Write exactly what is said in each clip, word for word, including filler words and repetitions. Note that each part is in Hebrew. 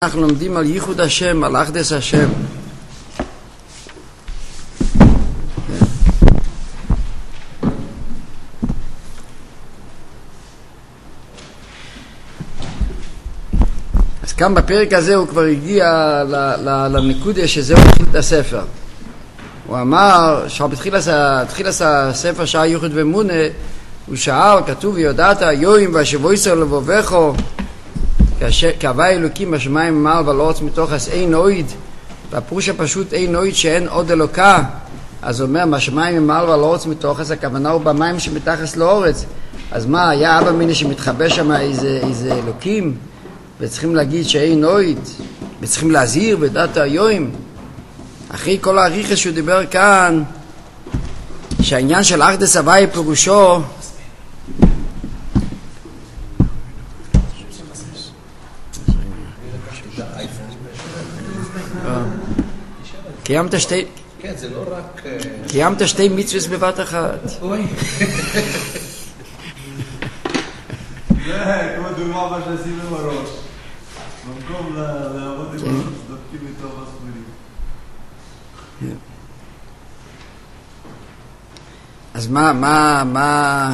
אנחנו לומדים על ייחוד השם, על אחדות השם. אז כאן בפרק הזה הוא כבר הגיע לנקודה שזהו ייחוד הספר. הוא אמר, בתחיל הספר שעה ייחוד ומונה, הוא שאל, כתוב ויודעת יוים והשבוע ישראל לבובכו, כהווה אלוקים בשמיים ומעל ועל הארץ מתוך אז אין אויד, והפירוש הפשוט אין אויד שאין עוד אלוקה. אז הוא אומר מהשמיים ומעל ועל הארץ מתוך אז, הכוונה הוא במים שמתחת לארץ. אז מה, היה אבא מיני שמתחבא שם איזה, איזה אלוקים, וצריכים להגיד שאין אויד, וצריכים להזהיר בדעת היוים. אחרי כל העריכה שהוא דיבר כאן, שהעניין של אחדות הוויה פירושו קיימת שתי כן, זה לא רק קיימת שתי מצוות בבת אחת. אוי זה כמו דוגמה מה שעשינו בראש. במקום לעבוד עם הראש, דופקים איתו בספרים. אז מה, מה, מה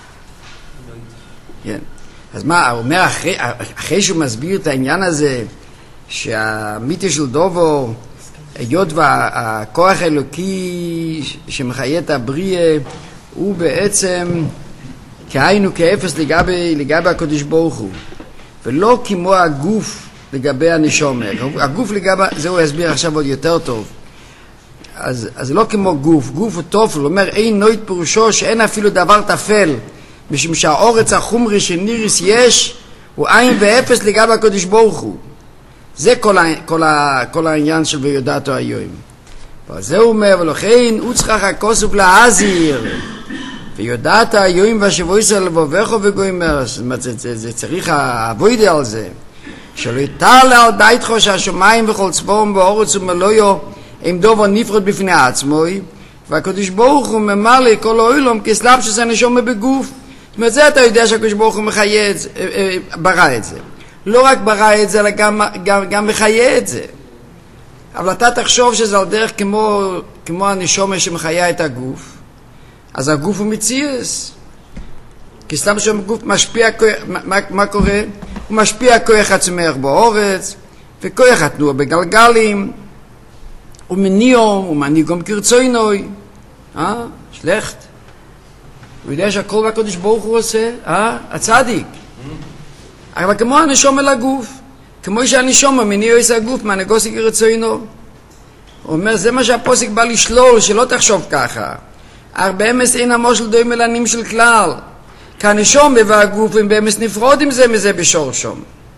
כן. אז מה, הוא אומר אחרי, אחרי שהוא מסביר את העניין הזה שהמיתו של דובו היות והכוח האלוקי שמחיה את הבריאה הוא בעצם כהיינו כאפס לגבי, לגבי הקדוש ברוך הוא, ולא כמו הגוף לגבי הנשמה. הגוף לגבי, זה הוא יסביר עכשיו עוד יותר טוב. אז, אז זה לא כמו גוף, גוף הוא טוב, הוא אומר אין נויד פירושו שאין אפילו דבר תפל, משום שהאורץ החומרי שניריס יש הוא עין ואפס לגבי הקדוש ברוך הוא. זה כל, ה, כל, ה, כל העניין של ויודעתו היום. וזה הוא אומר, ולכן הוא צריך הכוסף להזהיר, ויודעת היום והשבוע ישראל לבובכו וגוימר. זאת אומרת, זה, זה, זה צריך העבודה על זה. שלא יטל על ביתך שהשמיים וכל צבאום באורץ ומלויו הם דובר נפרד בפני עצמו, והקדוש ברוך הוא ממלא כל העולם כסלב שזה נשום בגוף. זאת אומרת, זה אתה יודע שהקדוש ברוך הוא מחיה את זה, ברא את זה. לא רק ברא את זה, אלא גם, גם, גם מחיה את זה. אבל אתה תחשוב שזה על דרך כמו, כמו הנשמה שמחיה את הגוף, אז הגוף הוא מציאס. כי סתם שהגוף משפיע, מה, מה קורה? הוא משפיע כוח הצמח באורץ, וכוח התנועה בגלגלים, הוא מניע, הוא מנהיג גם כרצוינוי. אה? שלכת. הוא יודע שהכל בקדוש ברוך הוא עושה, אה? הצדיק. אבל כמו הנשמה לגוף, כמו שהנשמה מניע את הגוף מהנגוסי כרצוינו. הוא אומר, זה מה שהפוסק בא לשלול, שלא תחשוב ככה. אך באמס אין המושל דוי מלנים של כלל. כי הנשמה והגוף הם באמס נפרודים זה מזה בשורשם.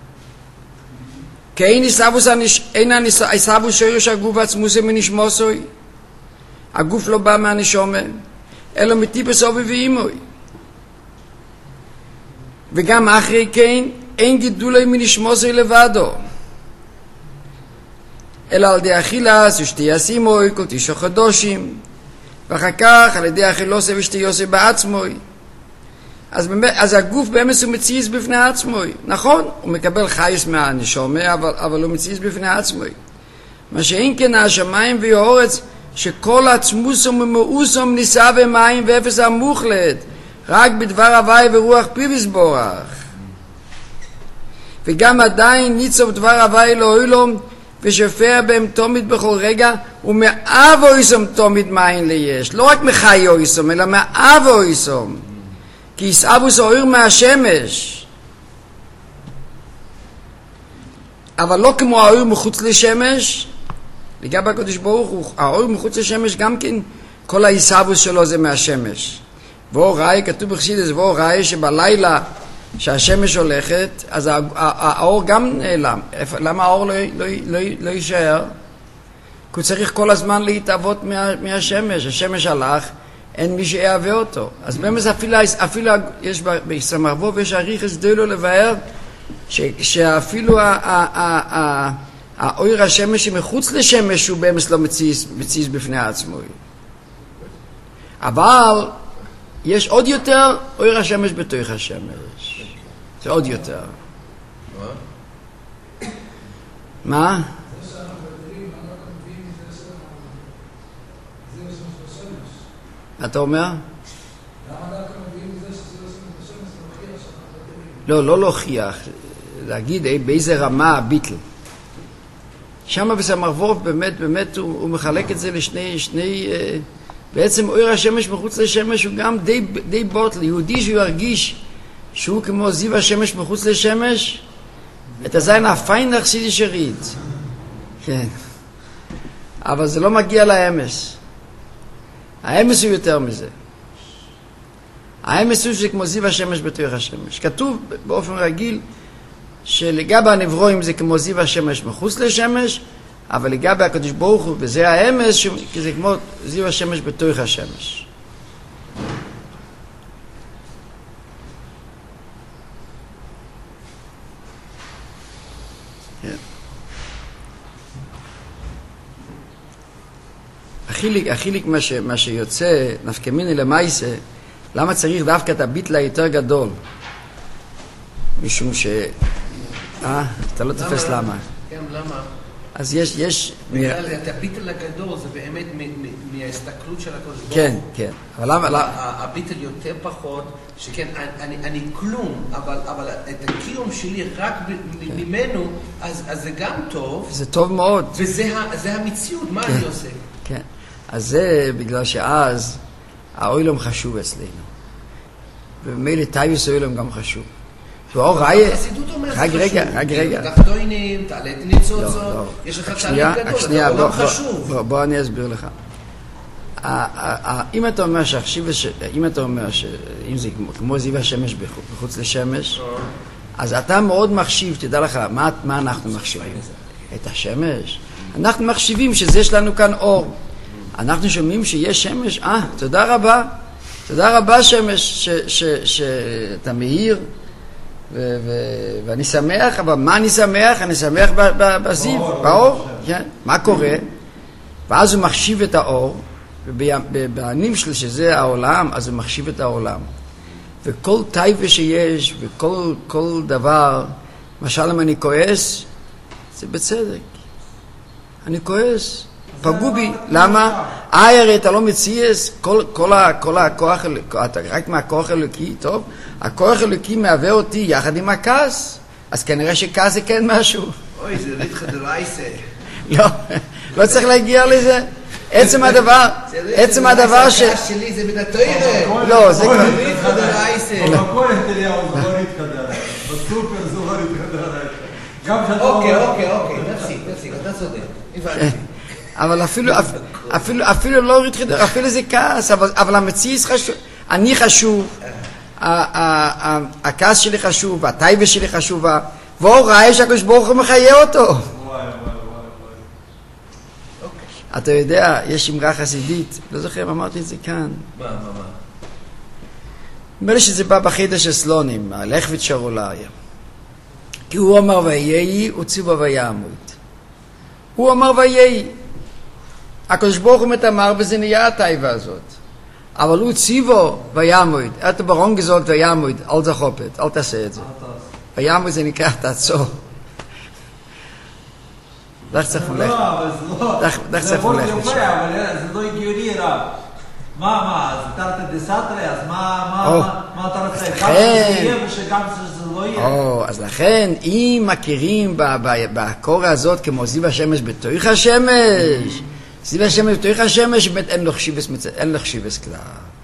כי אין איסבוס שורש הגוף עצמוס מנשמוסוי. הגוף לא בא מהנשמה, אלא מטיפס אובי ואימוי. וגם אחרי כן, אין גידולי מנשמוסי לבדו. אלא על ידי אכילה, ששתי אסימוי, כל תשע חדושים. ואחר כך, על ידי אכילוסי ושתי יוסי בעצמוי. אז, אז הגוף באמס הוא מציז בפני עצמוי. נכון, הוא מקבל חייס מהנשמה, אבל, אבל הוא מציז בפני עצמוי. מה שאין כן השמיים והאורץ, שכל עצמוסם ומאוסם ניסה ומים ואפס המוחלט. רק בדבר הוואי ורוח פיו יסבורך. וגם עדיין ניצוב דבר הוואי לאוילום ושופע בהם תומית בכל רגע, ומאב אויסום תומית מים ליש. לא רק מחי אויסום, אלא מאב אויסום. כי יסאבוס האויר מהשמש. אבל לא כמו האויר מחוץ לשמש. לגבי הקדוש ברוך הוא, האויר מחוץ לשמש גם כן, כל היסאבוס שלו זה מהשמש. ואור ראי, כתוב בחסידות, ואור ראי שבלילה שהשמש הולכת, אז האור גם נעלם. למה האור לא, לא, לא, לא יישאר? כי הוא צריך כל הזמן להתאבות מה, מהשמש. השמש הלך, אין מי שיעווה אותו. אז באמת אפילו, אפילו יש בסמרבוב, יש עריכס דלו לבאר, ש, שאפילו האור השמש שמחוץ לשמש הוא באמת לא מציז, מציז בפני עצמו. אבל יש עוד יותר אור השמש בתוך השמש. זה עוד יותר. מה? מה אתה אומר? לא, לא להוכיח, להגיד באיזה רמה הביטל. שם בסמ"ר וורף באמת, באמת הוא, הוא מחלק את זה לשני, שני, בעצם אור השמש מחוץ לשמש הוא גם די, די בוטל. יהודי שהוא ירגיש שהוא כמו זיו השמש מחוץ לשמש, את הזין הפיין החסידי שריד. כן. אבל זה לא מגיע לאמס. האמס הוא יותר מזה. האמס הוא שכמו זיו השמש בתוך השמש. כתוב באופן רגיל שלגבי הנברואים זה כמו זיו השמש מחוץ לשמש, אבל לגבי הקדוש ברוך הוא, וזה האמס, זה כמו זיו השמש בתוך השמש. החיליק, החיליק מה, ש, מה שיוצא, נפקא מינה למעשה, למה צריך דווקא את הביטל היותר גדול? משום ש... אה, אתה לא תופס למה. כן, למה? אז יש, יש... בגלל את הביטל הגדול, זה באמת מההסתכלות של הקדוש ברוך הוא. כן, כן. אבל למה... הביטל יותר פחות, שכן, אני, אני כלום, אבל, אבל את הקיום שלי רק ממנו, אז, אז זה גם טוב. זה טוב מאוד. וזה זה המציאות, מה אני עושה? כן. אז זה בגלל שאז האוילום חשוב אצלנו. ובמילא טייבס האוילום גם חשוב. ואור ראי... החסידות אומר זה רק חשוב. רגע, רק רגע. דחתוינים, תעלת ניצוצות, לא, לא. יש לך שנייה, תעלית גדול, שנייה, זה בוא, עולם בוא, חשוב. בוא, בוא אני אסביר לך. אם אתה אומר שעכשיו, אם אתה אומר שאם זה כמו זיו השמש בחוץ לשמש, אז אתה מאוד מחשיב, תדע לך, מה, מה אנחנו מחשיבים? את השמש. אנחנו מחשיבים שזה יש לנו כאן אור. אנחנו שומעים שיש שמש, אה, תודה רבה. תודה רבה שמש, שאתה מאיר, ו- ו- ואני שמח, אבל מה אני שמח? אני שמח בזיו, באור. כן. מה קורה? ואז הוא מחשיב את האור, ובענים שלו שזה העולם, אז הוא מחשיב את העולם. וכל טייבה שיש, וכל כל דבר, למשל אם אני כועס, זה בצדק. אני כועס. פגעו בי. למה? אה, הרי אתה לא מציאס, כל, כל, ה, כל הכוח, אתה רק מהכוח אלוקי, טוב? הכוח אלוקי מהווה אותי יחד עם הכעס. אז כנראה שכעס זה כן משהו. אוי, זה ריתחא דרייסה. לא, לא צריך להגיע לזה. עצם הדבר, עצם הדבר ש... הכעס שלי זה מן התורה. לא, זה כבר... ריתחא דרייסה. בכהן אליהו זה לא ריתחא דרייסה. בסופר זה לא ריתחא דרייסה. גם שאתה... אוקיי, אוקיי, אוקיי, תפסיק, תפסיק, אתה צודק. הבנתי. אבל אפילו, אפילו, אפילו לא ריתחא, אפילו זה כעס, אבל, אבל המציאות חשוב, אני חשוב, הכעס שלי חשוב, הטייבה שלי חשובה, והוא ראה שהקדוש ברוך הוא מחיה אותו. אתה יודע, יש אמרה חסידית, לא זוכר, אמרתי את זה כאן. מה, מה, מה? נדמה לי שזה בא בחידש של סלונים, הלך ותשארו לאריה. כי הוא אמר ויהי, וציווה ויעמוד. הוא אמר ויהי. הקדוש ברוך הוא מתאמר וזה נהיה הטייבה הזאת. אבל הוא ציוו ויעמוד. אתה ברון גזולת ויעמוד, אל תחופת, אל תעשה את זה. ויעמוד זה נקרא תעצור. דרך צריך מולך. לא, אבל זה לא... זה מאוד יפה, אבל זה לא הגיוני רב. מה, מה, אז תרתי דסתרי, אז מה אתה רוצה? גם שזה יהיה ושגם שזה לא יהיה. או, אז לכן, אם מכירים בקורא הזאת כמו זיו השמש בתוך השמש, זיו השמש בתוך השמש, באמת אין לו חשיבס כלל.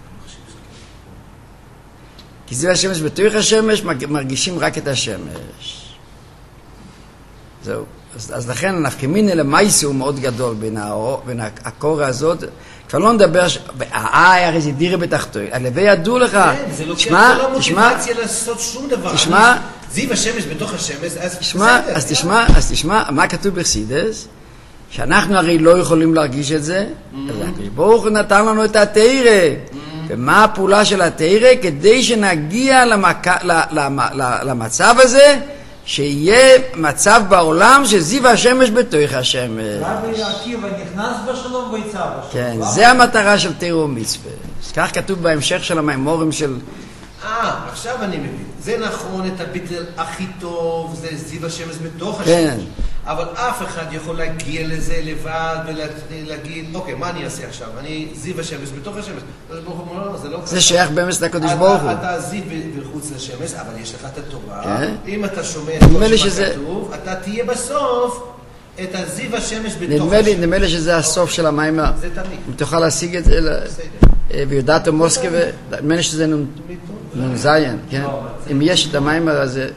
כי זיו השמש בתוך השמש מרגישים רק את השמש. זהו. אז, אז לכן נפקא מינה למעשה הוא מאוד גדול בין, האור, בין הקורא הזאת. כבר לא נדבר, אה, הרי זה דירה בתחתו. הלווי ידעו לך. כן, זה לא תשמע, כן, זה לא תשמע, מוטיבציה לעשות שום דבר. תשמע, זיו השמש בתוך השמש, אז תשמע, בסדר. אז תשמע, אז תשמע, מה כתוב בחסידות? שאנחנו הרי לא יכולים להרגיש את זה. אז הקדוש ברוך הוא נתן לנו את התורה. ומה הפעולה של התורה? כדי שנגיע למק... למצב הזה, שיהיה מצב בעולם שזיו השמש בתוך השמש. רבי עקיבא נכנס בשלום ויצא בשלום. כן, זה המטרה של תורה ומצווה. כך כתוב בהמשך של המימורים של... אה, עכשיו אני מבין. זה נכון, את הביטל הכי טוב, זה זיו השמש בתוך השמש. כן. אבל אף אחד יכול להגיע לזה לבד ולהגיד, אוקיי, מה אני אעשה עכשיו? אני זיו השמש בתוך השמש. זה שייך באמת לקדוש ברוך הוא. אתה זיו בחוץ לשמש, אבל יש לך את התורה. אם אתה שומע את כל שמה כתוב, אתה תהיה בסוף את הזיו השמש בתוך השמש. נדמה לי שזה הסוף של המים. זה תמיד. אם תוכל להשיג את זה, ויודעת מוסקה, נדמה לי שזה נון זיין, כן? אם יש את המים הזה...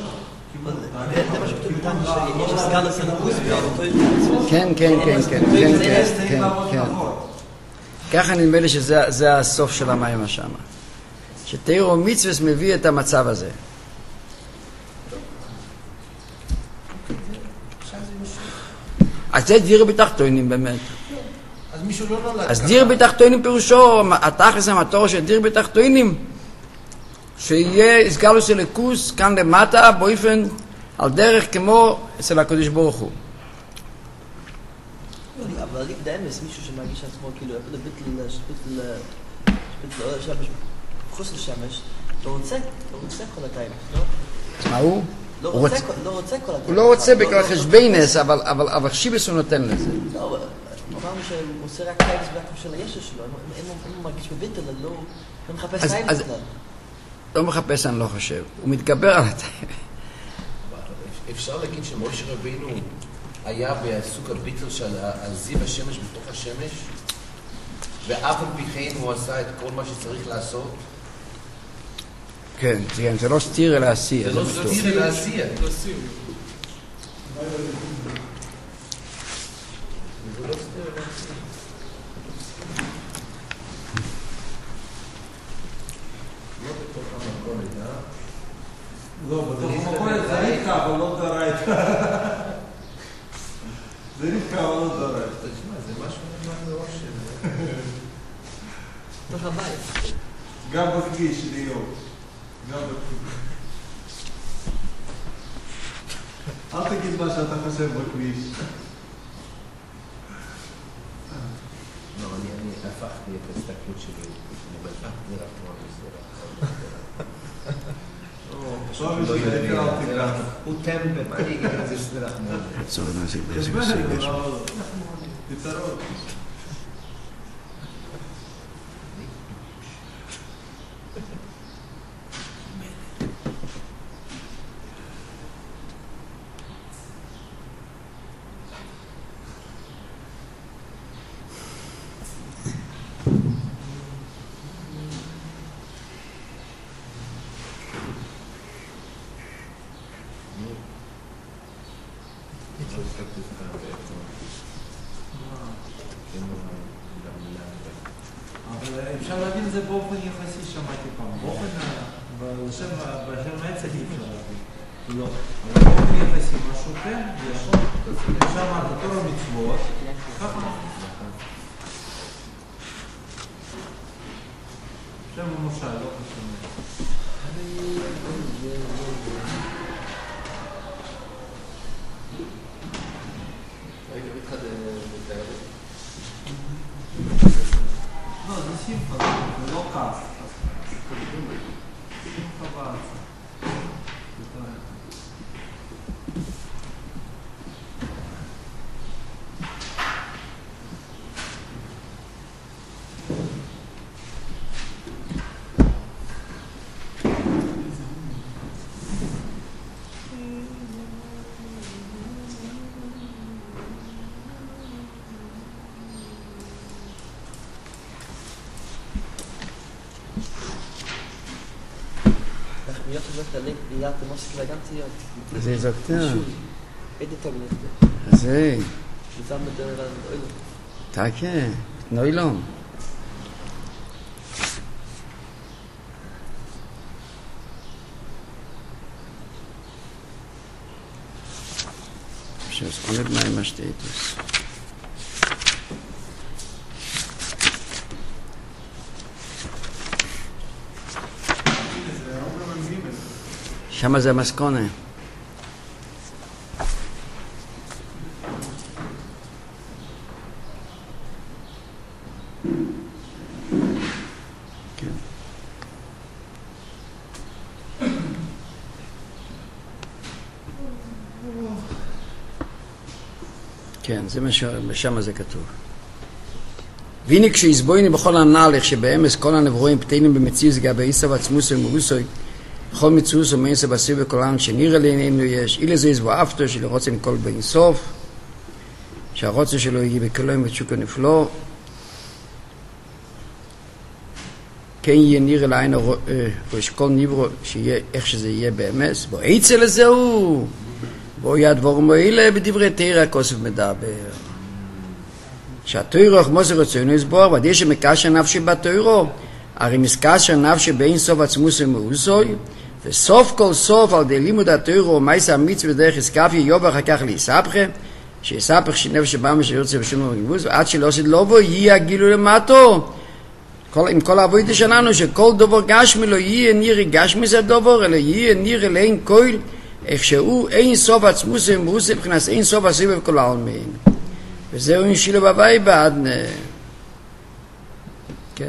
כן, כן, כן, כן, כן, כן, כן. ככה נדמה לי שזה הסוף של המים שם. שתירו מצווס מביא את המצב הזה. אז זה דיר בתחתונים באמת. אז מישהו לא נולד. אז דיר בתחתונים פירושו, התכלס המטור של דיר בתחתונים, שיהיה הסגלוס אלוקוס כאן למטה באופן על דרך כמו אצל הקדוש ברוך הוא. אבל עדיף דאמס, מישהו שמרגיש עצמו כאילו, אפילו ביטל, ביטל, שמש, חוץ לשמש, לא רוצה, לא רוצה כל הטיימס, לא? מה הוא? לא רוצה כל הטיימס. הוא לא רוצה בכל חשבינס, אבל שיבס הוא נותן לזה. לא, אמרנו שהוא עושה רק טיימס באקום של הישו שלו, אם הוא מרגיש בביטל, לא מחפש טיימס בכלל. לא מחפש, אני לא חושב. הוא מתגבר על הטיימס. אפשר להגיד שמשה רבינו היה בסוג הביטל של הזיו השמש בתוך השמש, ואף על פי כן הוא עשה את כל מה שצריך לעשות? כן, זה לא סתיר אלא עשייה. זה לא סתיר אלא עשייה. לא, בתוך המקורת זה רבקה, אבל לא דרייך. זה רבקה, אבל לא דרייך. תשמע, זה משהו נגמר מראש של... בתוך הבית. גם בכביש, ליאור. גם בכביש. אל תגיד מה שאתה חושב בכביש. לא, אני הפכתי את ההסתכלות שלי. אני רק מאוד מסתכל. הוא טמבל, מה אני אגיד את זה שזה רחמון? צורך נעסיק יש בטח, פתרון. אפשר להבין זה באופן יחסי, שמעתי פעם. באופן, בשם העצה אי אפשר להבין. לא. אבל באופן יחסי, משהו כן, יש. שם התור המצוות, ככה. שם המושל, לא חשוב. ראיתי מתחד בתארת. לא, זה שמחה, זה לא כעס. שמחה בעצה. Ja, du musst gleich ganz hier. זה זוקטר. איזה טוב נכתב. זה. zusammen mit der Öl. Danke. Neulon. Сейчас, он не знает, что это. שמה זה המסקונה. כן. כן, זה מה ששם זה כתוב. והנה כשיסבויני בכל הנהלך שבאמס כל הנברואים פתינים במציאות גבי איסה ועצמוס ומורוסוי בכל מציאות ומאיסה בסביב וכולן שנראה לעינינו יש אילה זה יסבו אפתו שלא רוצה מכל בין סוף שהרוצה שלו יהיה בקלוים ותשוקו נפלא כן יהיה נראה לעין ראש כל נברו שיהיה איך שזה יהיה באמס בו עצה לזהו בו יד דבורם האלה בדברי תירה כוסף מדבר שהתוירו חמוסר רצוינו יסבור ועד יש שמקשר נפשי בתוירו הרי מסקשר נפשי בין סוף עצמוס ומאוסוי וסוף כל סוף על די לימוד התוירו מייס המצווה דרך הסקפי יובע אחר כך להיסבכה שיסבך שנפש שבא משרצה ושום מגיבוס ועד שלא עשית לא בו יהיה הגילו למטו כל, עם כל העבודה שלנו שכל דובר גשמי לא יהיה נראה גשמי זה דובר אלא יהיה נראה לאין כויל איך שהוא אין סוף עצמוס ומאוסוי מבחינת אין סוף הסביב כל העלמין וזהו נשילו בבית בעד כן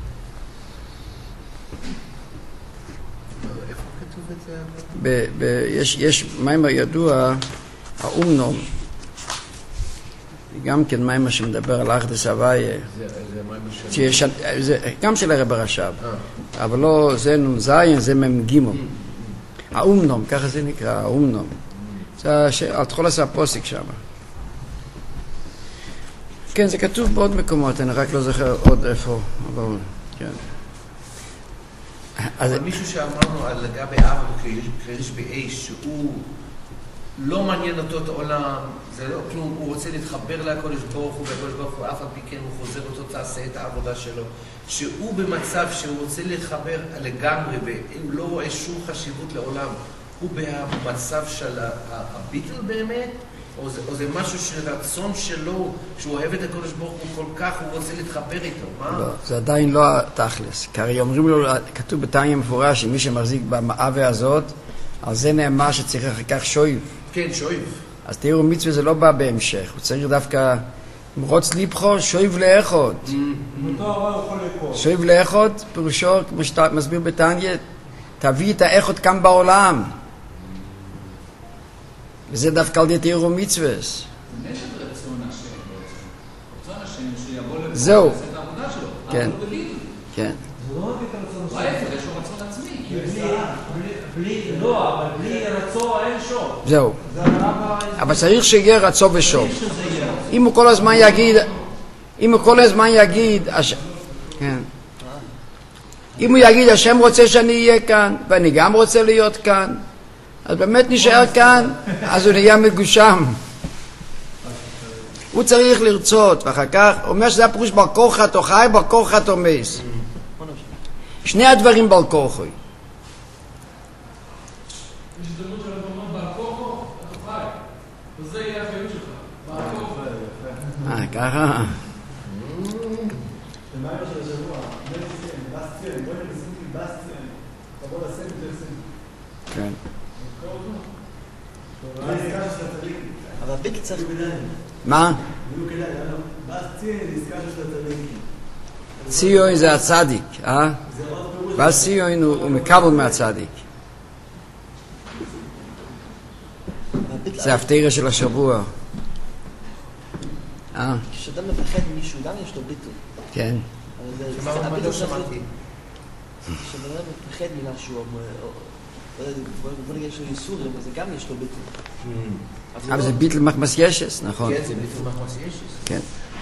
איפה כתוב את זה? יש מיימר ידוע האומנום גם כן מיימר שמדבר על אחדס הוויה גם של הרב הרש"ב אבל לא זה נון זין זה ממגימו האומנום ככה זה נקרא האומנום אל תוכל לעשות פוסק שם כן, זה כתוב בעוד מקומות, אני רק לא זוכר עוד איפה, אבל כן. אבל מישהו שאמרנו על לגבי אבא כריש באש, שהוא לא מעניין אותו את העולם, זה לא כלום, הוא רוצה להתחבר לקודש ברוך הוא, והקודש ברוך הוא אף על פי כן הוא חוזר אותו, תעשה את העבודה שלו, שהוא במצב שהוא רוצה להתחבר לגמרי, והוא לא רואה שום חשיבות לעולם, הוא במצב של הביטל באמת, או זה, או זה משהו של רצון שלו, שהוא אוהב את הקודש ברוך הוא כל כך, הוא רוצה להתחבר איתו, מה? לא, זה עדיין לא התכלס, כי הרי אומרים לו, כתוב בתניא מפורש, שמי שמחזיק במאווה הזאת, על זה נאמר שצריך אחר כך שויב. כן, שויב. אז תראו, מצווה זה לא בא בהמשך, הוא צריך דווקא, מרוץ ליבחו, שויב לאחוד. שויב לאחוד, פירושו, כמו שאתה מסביר בתניא, תביא את האחוד כאן בעולם. וזה דווקא על די תיאור מצווס. זהו. כן. כן. זהו. אבל צריך שיהיה רצון ושוב. אם הוא כל הזמן יגיד, אם הוא כל הזמן יגיד, כן. אם הוא יגיד, השם רוצה שאני אהיה כאן, ואני גם רוצה להיות כאן, אז באמת נשאר כאן, אז הוא נהיה מגושם. הוא צריך לרצות, ואחר כך הוא אומר שזה הפירוש בר כורחא או חי, בר כורחא או מס. שני הדברים בר כורחא. יש דמות של הבנות בר כורחא, אתה חי. וזה יהיה החיות שלך. בר כורחא. אה, ככה. ומה של השבוע? מלסטיין, בסטיין, בואי נסיתי בסטיין. תבוא לסן ותרסן. כן. אבל ביטל צריך... מה? ציון זה הצדיק, אה? ואז ציון הוא מקבל מהצדיק. זה הפתירה של השבוע. אה? כשאדם מפחד מישהו, גם יש לו ביטל. כן. לא שמעתי. כשאדם מפחד ממשהו, בוא נגיד יש לו ייסורים, אז גם יש לו ביטל. אבל זה ביטל מחמס ישס, נכון? כן, זה ביטל מחמס ישס. כן.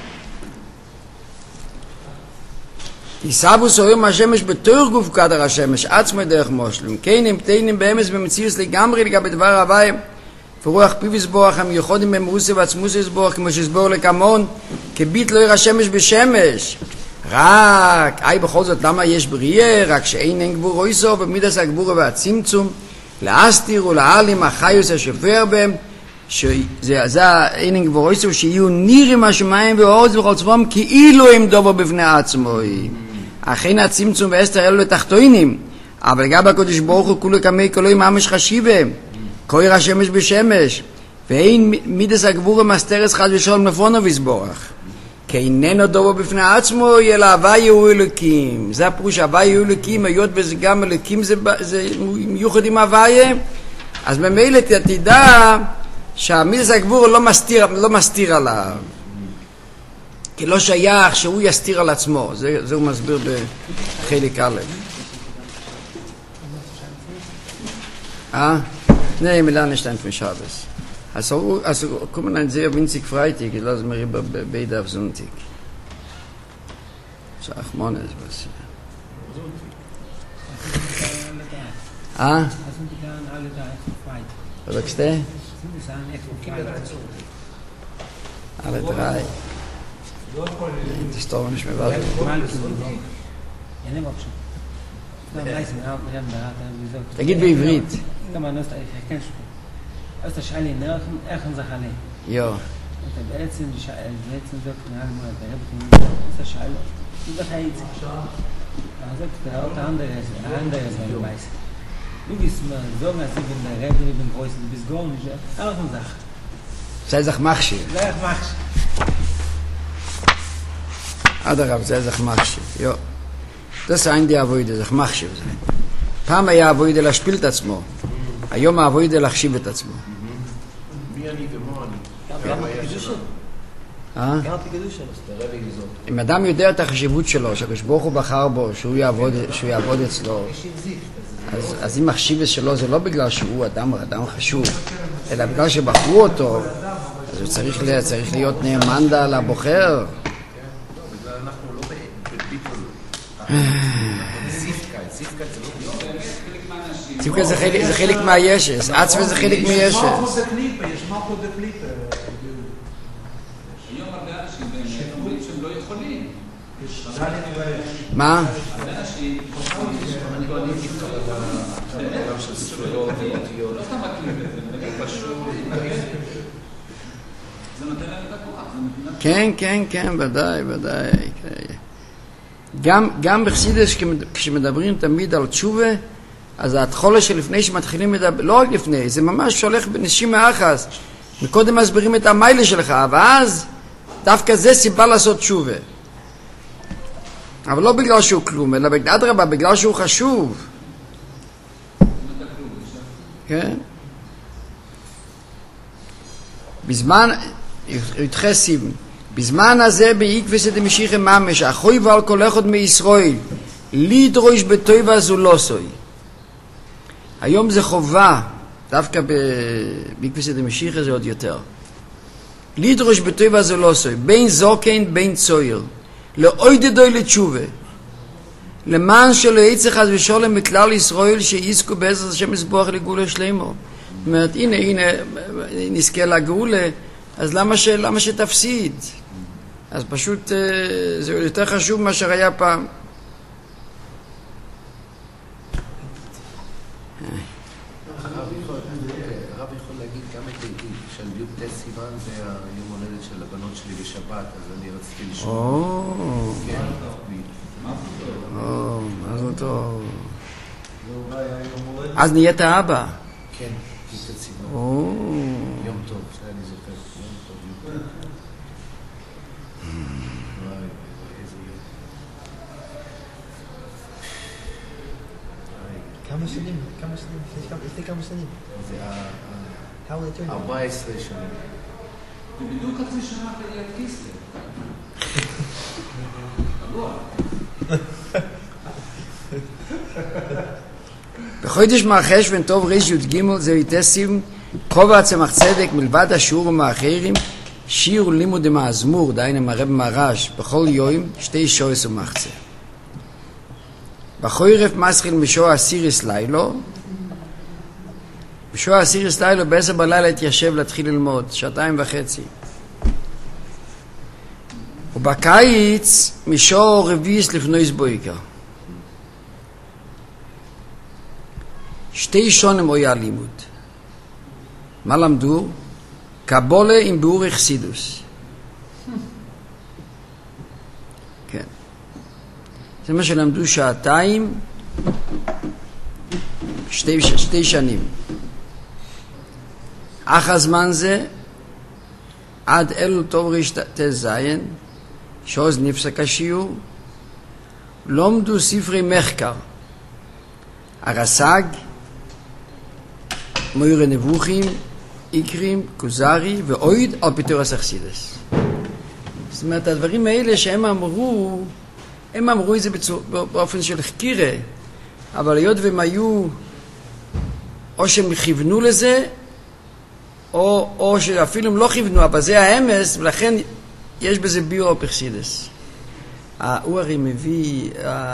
יסבו סורים השמש בתור גוף קדר השמש, עצמו דרך מושלם. כן, הם תהינים באמס במציאוס לגמרי לגבי דבר הוואי, ורוח פיו יסבורך, המיוחודים במרוסי ועצמוס יסבורך, כמו שיסבור לקמון, כביטל עיר השמש בשמש. רק, אי בכל זאת, למה יש בריאה? רק שאין אין גבור רויסו, במידס הגבור והצמצום, להסתיר ולהעלים החיוס השפר בהם, שזה אין אין גבור רויסו, שיהיו נירים השמיים ואורץ וכל צבום, כאילו הם דובר בפני עצמו. אכן הצמצום והסתר אלו לתחתוינים, אבל גם בקודש ברוך הוא כולו כמי כלוי ממש חשיבה, כויר השמש בשמש, ואין מידס הגבור המסתרס חד ושלום נפונו ויסבורך. כי איננו דובר בפני עצמו, אלא הווי הוא אלוקים. זה הפירוש, הווי הוא אלוקים, היות בזה גם אלוקים זה, זה מיוחד עם הווי, אז במילא תדע שהמידס הגבור לא מסתיר, לא מסתיר עליו. כי לא שייך שהוא יסתיר על עצמו. זה, זה הוא מסביר בחלק א'. אה? Nee, mir lernen stand von Schabes. Also, also kommen ein sehr winzig Freitag, ich lasse mir über beide auf Sonntag. Sag mal, was? Ah? Was sagst du? Alle drei. Das dauert nicht mehr weiter. תגיד בעברית. כמה נוסט איך אז תשאל לי נרח איך נזחנה יא אתה בעצם בעצם זאת מעל מה אתה אתה שאל זה חייץ אז אתה אתה אנדר אנדר זה מייס du bist mal so mal sieben der Reden in den Größen bis gar nicht auch eine Sache sei sag mach sie sag mach אדרב זה זך mach sie יא das ein die avoide sag mach sie פעם היה avoide להשפיל את עצמו היום avoide להחשיב את עצמו מי אני ומה אני? גם בקדושה. אה? גם בקדושה. אם אדם יודע את החשיבות שלו, שהקדוש ברוך הוא בחר בו, שהוא יעבוד, שהוא יעבוד אצלו, אז, אז אם החשיבות שלו זה לא בגלל שהוא אדם, אדם חשוב, אלא בגלל שבחרו אותו, אז הוא צריך, צריך להיות נאמן לבוחר. בגלל אנחנו לא בביטול. סיפקאית, סיפקאית זה לא ביטול. סיפקאית זה חלק מהישס, עצמי זה חלק מהישס. יש מלכות דקליפה, יש מלכות דקליפה. היום הרבה אנשים אומרים שהם לא יכולים. מה? הרבה אנשים אני לא עניתי לך על העולם של ספרות ואותיות. לא סתם מקלים את זה, באמת פשוט זה נותן להם את הכוח. כן, כן, כן, ודאי, ודאי. גם, גם בחסידות כשמדברים תמיד על תשובה, אז התחולה שלפני שמתחילים לדבר, לא רק לפני, זה ממש הולך בנשימה אחת. מקודם מסבירים את המיילה שלך, ואז דווקא זה סיבה לעשות תשובה. אבל לא בגלל שהוא כלום, אלא אדרבה, בגלל שהוא חשוב. כן? בזמן, יתחסים, בזמן הזה בעקבס את המשיך ממש, אחוי ועל כל אחד מישראל, לדרוש בטויבה זולוסוי. היום זה חובה, דווקא בעקבס את המשיך זה עוד יותר. לדרוש בטויבה זולוסוי, בין זוקן, בין צויר. לאוידדוי לתשובה, למען שלא יצא חס ושלום בכלל ישראל שיזכו בעזרת השם יסבוח לגאולה שלמה. זאת אומרת, הנה, הנה, נזכה לגאולה, אז למה, ש, למה שתפסיד? אז פשוט זה יותר חשוב מה שהיה פעם. הרב יכול להגיד גם את העיד של י"ט סיוון זה היום הולדת של הבנות שלי בשבת, אז אני רציתי לשמוע. או, כן. או, מה זה טוב. אז נהיית אבא. כן, י"ט סיוון. או. יום טוב, שאני זוכר. יום טוב, י"ט. וואי, וואי, איזה יום. כמה שנים? כמה שנים? לפני כמה שנים? זה How old are you? ארבע עשרה שנים. זה בדיוק חצי שנה אחרי ליד קיסלר. בחודש מרחשוון טוב ריש י"ג זה יתסים כובע צמח צדק מלבד השיעור ומאחרים שיעור לימוד המזמור דהיינו הרב מרש בכל יום שתי שעות ומחצה. בחורף מסחיל משוע הסיריס לילו, בשוע הסיריס לילו בעשר בלילה התיישב להתחיל ללמוד שעתיים וחצי. ובקיץ משוע רביעיס לפני סבויקה. שתי שונים הוא היה לימוד. מה למדו? קבולה עם ביאור אכסידוס. כן. זה מה שלמדו שעתיים, שתי, שתי שנים. אך הזמן זה, עד אלו טוב ריש תזיין, שעוז נפסק השיעור, לומדו ספרי מחקר. הרס"ג, מוירי נבוכים, איקרים, כוזרי ואויד על פיתורס אכסידס. זאת אומרת, הדברים האלה שהם אמרו, הם אמרו את זה בצור, באופן של חקירה, אבל היות והם היו, או שהם כיוונו לזה, או, או שאפילו הם לא כיוונו, אבל זה האמס, ולכן יש בזה ביור על פרסידס. הוא הרי מביא,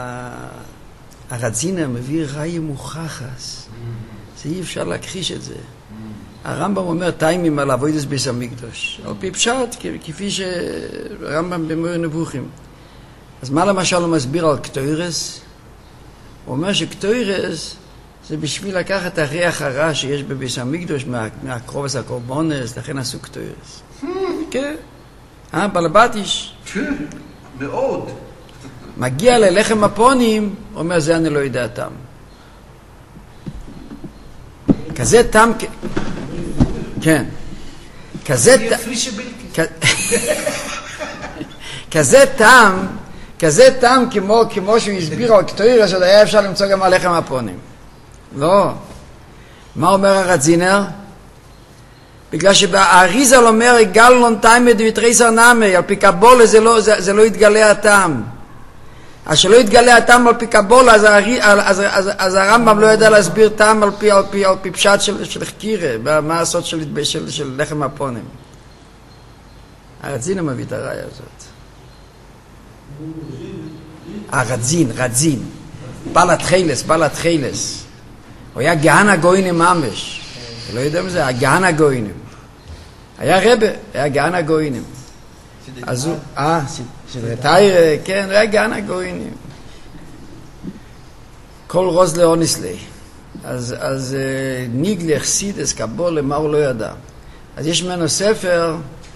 הרזינה מביא ראי מוכחס. זה אי אפשר להכחיש את זה. הרמב"ם אומר טיימים על אבוידס ביס המקדוש. על פי פשט, כפי שהרמב"ם במורה נבוכים. אז מה למשל הוא מסביר על קטוירס? הוא אומר שקטוירס זה בשביל לקחת את הריח הרע שיש בביס המקדוש מהקרובס הקורבונס, לכן עשו קטוירס. כן. אה, בלבטיש. מאוד. מגיע ללחם הפונים, אומר זה אני לא יודע טעם. כזה טעם, כן. כזה כזה טעם, כזה טעם כמו, כמו שהוא הסביר על קטוירס, עוד היה אפשר למצוא גם על לחם הפונים. לא. מה אומר הרזינר? בגלל שבאריזל אומר גלון טיימד ותריסר נמי, על פי קבולה זה לא, זה, זה לא יתגלה הטעם. אז שלא יתגלה הטעם על פי קבולה, אז, אז, אז, אז הרמב"ם לא ידע להסביר טעם על פי, על פי, על פי פשט של, של חקירה, מה הסוד של, של, של לחם הפונים. הרזין מביא את הראיה הזאת. הרזין, רזין. בעלת חילס, בעלת חילס. הוא היה גאון הגוינים ממש. לא יודע מה זה, הגאון הגוינים. היה רבה, היה גאון הגוינים. אז הוא, אה, שדרתאיר, כן, היה גאון הגוינים. כל רוז לאוניסלי. אז, אז ניגלי, אכסידס, קבולה, מה הוא לא ידע. אז יש ממנו ספר,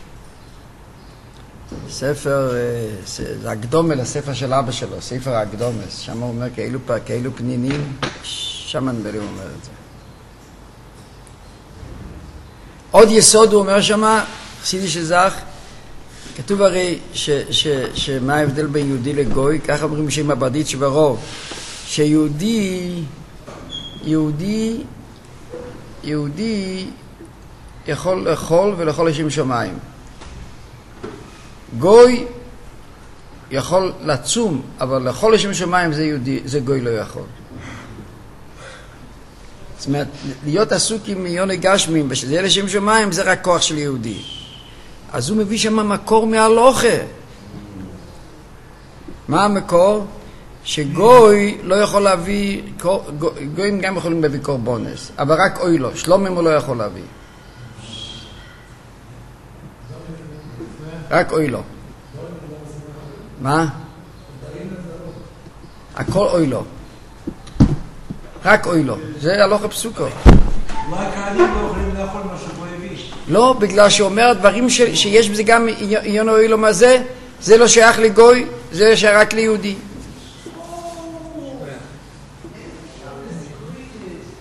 ספר, זה הקדומה לספר של אבא שלו, ספר הקדומס. שם הוא אומר כאילו, כאילו פנינים, שם נדבר הוא אומר את זה. עוד יסוד הוא אומר שמה, חסידי שזך, כתוב הרי ש, ש, שמה ההבדל בין יהודי לגוי, ככה אומרים שם הברדית שברוב, שיהודי, יהודי, יהודי יכול לאכול ולאכול לשם שמיים. גוי יכול לצום, אבל לאכול לשם שמיים זה יהודי, זה גוי לא יכול. זאת אומרת, להיות עסוק עם מיליוני גשמים, ושזה יהיה לשם שמיים, זה רק כוח של יהודי. אז הוא מביא שם מקור מהלוכה. מה המקור? שגוי לא יכול להביא, גויים גם יכולים להביא קורבונס, אבל רק אוי לו, שלומים הוא לא יכול להביא. רק אוי לו. מה? הכל אוי לו. רק אוי לו. זה הלוך הפסוקו. אולי כהנים לא יכולים לאכול משהו בו הביא. לא, בגלל שאומר דברים ש, שיש בזה גם עניין אוי לו מה זה, זה לא שייך לגוי, זה שייך רק ליהודי.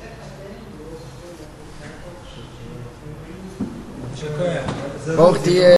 ברוך תהיה.